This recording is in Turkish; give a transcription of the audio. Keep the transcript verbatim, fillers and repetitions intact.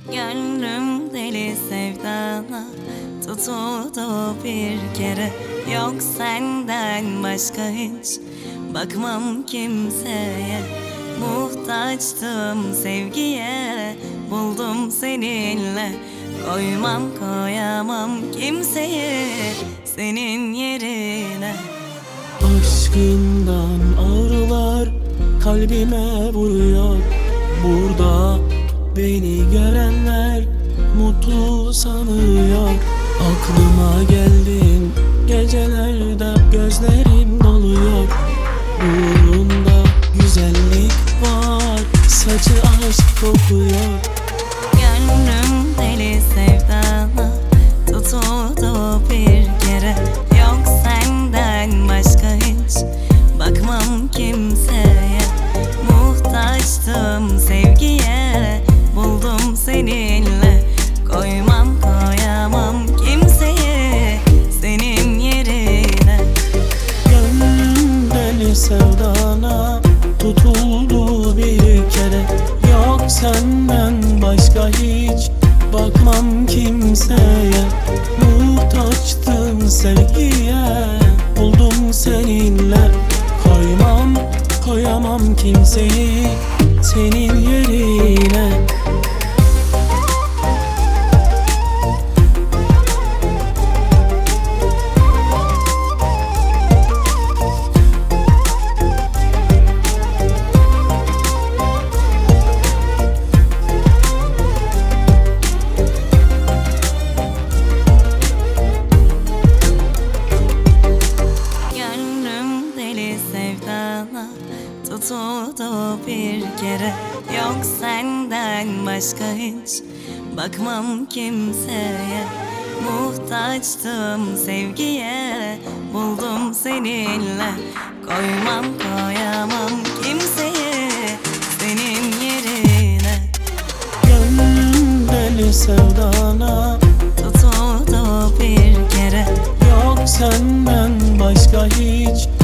Gönlüm deli sevdana tutuldu bir kere. Yok senden başka hiç bakmam kimseye. Muhtaçtım sevgiye, buldum seninle. Koymam koyamam kimseye senin yerine. Aşkından ağrılar kalbime vuruyor. Burada beni görenler mutlu sanıyor. Aklıma geldin gecelerde, gözlerim doluyor. Nurunda güzellik var, saçı aşk kokuyor. Gönlüm deli sevdana tutuldu bir kere. Yok senden başka hiç bakmam kimseye. Muhtaçtım sevgiye, buldum seninle. Koymam koyamam kimseye senin yerine. Gönlüm deli sevdana tutuldu bir kere. Yok senden başka hiç bakmam kimseye. Muhtaçtım sevgiye, buldum seninle. Koymam koyamam kimseyi senin yerine. Gönlüm deli sevdana tutuldu bir kere. Yok senden başka hiç bakmam kimseye. Muhtaçtım sevgiye, buldum seninle. Koymam koyamam kimseye senin yerine. Gönlüm deli sevdana Tutuldu bir kere. yok senden başka hiç